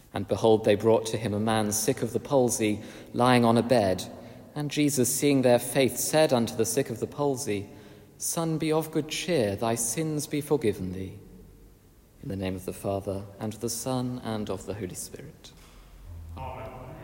And behold, they brought to him a man sick of the palsy, lying on a bed. And Jesus, seeing their faith, said unto the sick of the palsy, Son, be of good cheer, thy sins be forgiven thee. In the name of the Father, and of the Son, and of the Holy Spirit. Amen.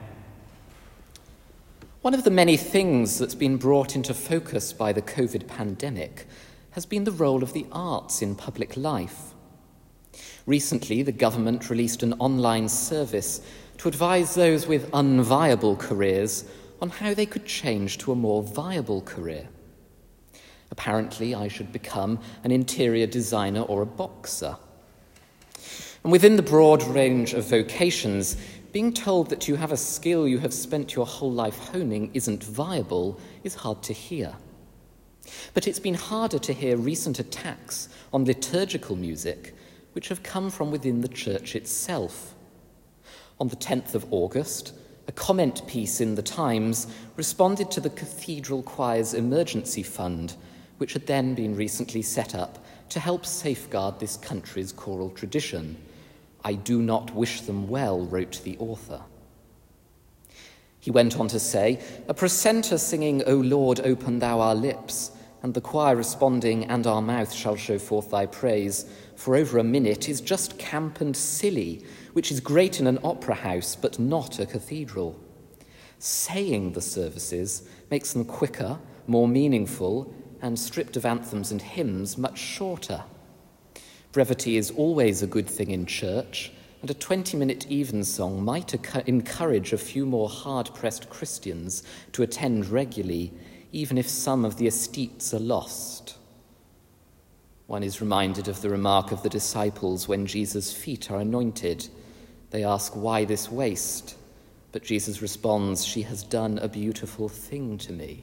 One of the many things that's been brought into focus by the COVID pandemic has been the role of the arts in public life. Recently, the government released an online service to advise those with unviable careers on how they could change to a more viable career. Apparently, I should become an interior designer or a boxer. And within the broad range of vocations, being told that you have a skill you have spent your whole life honing isn't viable is hard to hear. But it's been harder to hear recent attacks on liturgical music, which have come from within the church itself. On the 10th of August, a comment piece in The Times responded to the Cathedral Choir's Emergency Fund, which had then been recently set up to help safeguard this country's choral tradition. I do not wish them well, wrote the author. He went on to say, a precentor singing, O Lord, open thou our lips, and the choir responding, and our mouth shall show forth thy praise, for over a minute is just camp and silly, which is great in an opera house, but not a cathedral. Saying the services makes them quicker, more meaningful, and stripped of anthems and hymns, much shorter. Brevity is always a good thing in church, and a 20-minute evensong might encourage a few more hard-pressed Christians to attend regularly, even if some of the aesthetes are lost. One is reminded of the remark of the disciples when Jesus' feet are anointed. They ask, why this waste? But Jesus responds, she has done a beautiful thing to me.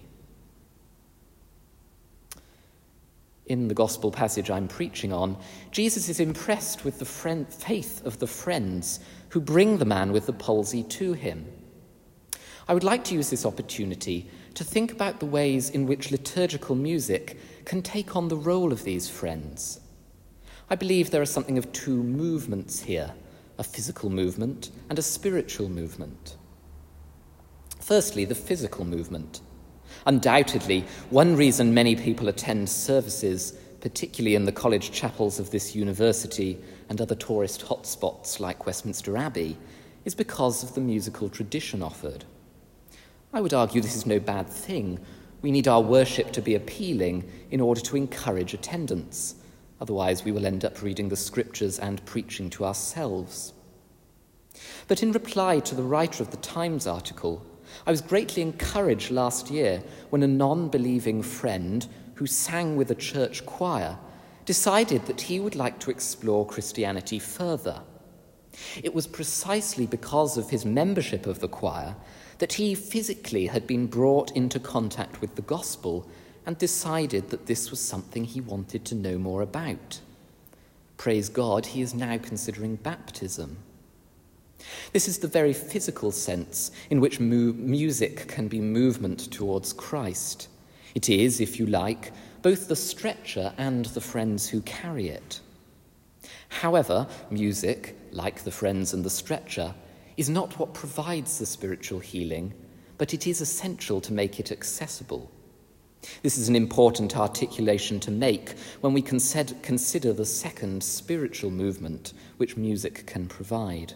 In the gospel passage I'm preaching on, Jesus is impressed with the faith of the friends who bring the man with the palsy to him. I would like to use this opportunity to think about the ways in which liturgical music can take on the role of these friends. I believe there is something of two movements here, a physical movement and a spiritual movement. Firstly, the physical movement. Undoubtedly, one reason many people attend services, particularly in the college chapels of this university and other tourist hotspots like Westminster Abbey, is because of the musical tradition offered. I would argue this is no bad thing. We need our worship to be appealing in order to encourage attendance. Otherwise, we will end up reading the scriptures and preaching to ourselves. But in reply to the writer of the Times article, I was greatly encouraged last year when a non-believing friend who sang with a church choir decided that he would like to explore Christianity further. It was precisely because of his membership of the choir that he physically had been brought into contact with the gospel and decided that this was something he wanted to know more about. Praise God, he is now considering baptism. This is the very physical sense in which music can be movement towards Christ. It is, if you like, both the stretcher and the friends who carry it. However, music, like the friends and the stretcher, is not what provides the spiritual healing, but it is essential to make it accessible. This is an important articulation to make when we consider the second spiritual movement which music can provide.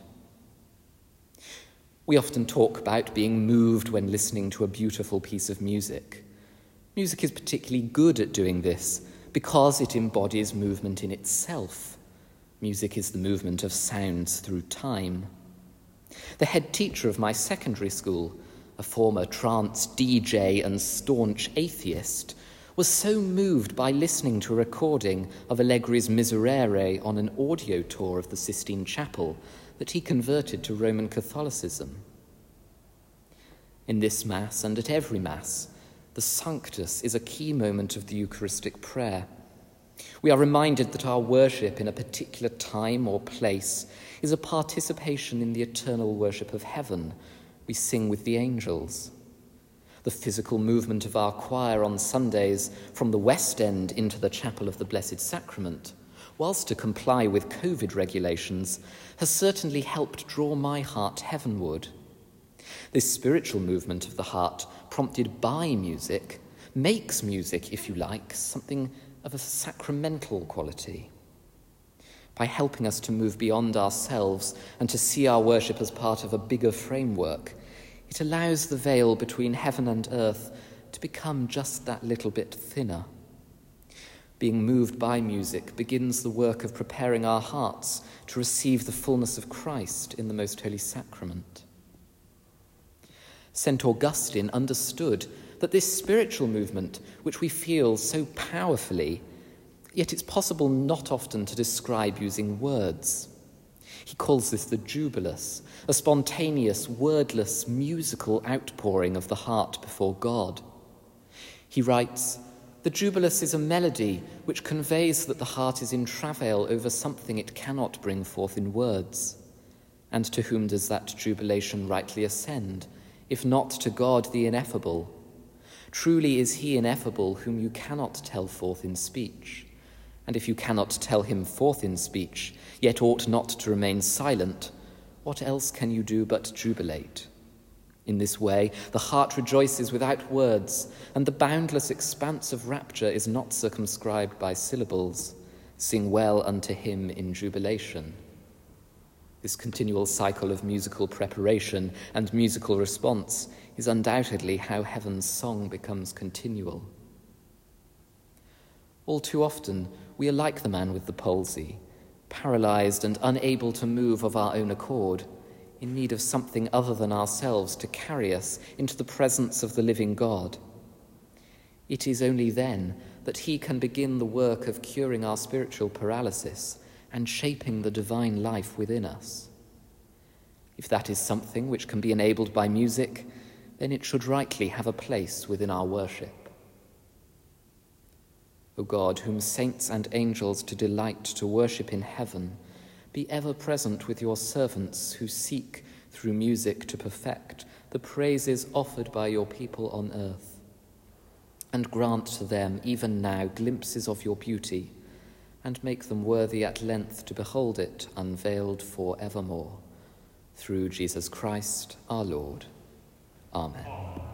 We often talk about being moved when listening to a beautiful piece of music. Music is particularly good at doing this because it embodies movement in itself. Music is the movement of sounds through time. The head teacher of my secondary school, a former trance DJ and staunch atheist, was so moved by listening to a recording of Allegri's Miserere on an audio tour of the Sistine Chapel that he converted to Roman Catholicism. In this Mass, and at every Mass, the Sanctus is a key moment of the Eucharistic prayer. We are reminded that our worship in a particular time or place is a participation in the eternal worship of heaven. We sing with the angels. The physical movement of our choir on Sundays from the West End into the Chapel of the Blessed Sacrament, whilst to comply with COVID regulations, has certainly helped draw my heart heavenward. This spiritual movement of the heart, prompted by music, makes music, if you like, something of a sacramental quality. By helping us to move beyond ourselves and to see our worship as part of a bigger framework, it allows the veil between heaven and earth to become just that little bit thinner. Being moved by music begins the work of preparing our hearts to receive the fullness of Christ in the Most Holy Sacrament. St. Augustine understood that this spiritual movement, which we feel so powerfully, yet it's possible not often to describe using words. He calls this the jubilus, a spontaneous, wordless, musical outpouring of the heart before God. He writes, "The jubilus is a melody which conveys that the heart is in travail over something it cannot bring forth in words. And to whom does that jubilation rightly ascend, if not to God the ineffable? Truly is he ineffable whom you cannot tell forth in speech. And if you cannot tell him forth in speech, yet ought not to remain silent, what else can you do but jubilate? In this way, the heart rejoices without words, and the boundless expanse of rapture is not circumscribed by syllables. Sing well unto him in jubilation." This continual cycle of musical preparation and musical response is undoubtedly how heaven's song becomes continual. All too often, we are like the man with the palsy, paralyzed and unable to move of our own accord, in need of something other than ourselves to carry us into the presence of the living God. It is only then that he can begin the work of curing our spiritual paralysis and shaping the divine life within us. If that is something which can be enabled by music, then it should rightly have a place within our worship. O God, whom saints and angels do delight to worship in heaven, be ever present with your servants who seek, through music, to perfect the praises offered by your people on earth. And grant to them, even now, glimpses of your beauty, and make them worthy at length to behold it unveiled for evermore. Through Jesus Christ our Lord. Amen.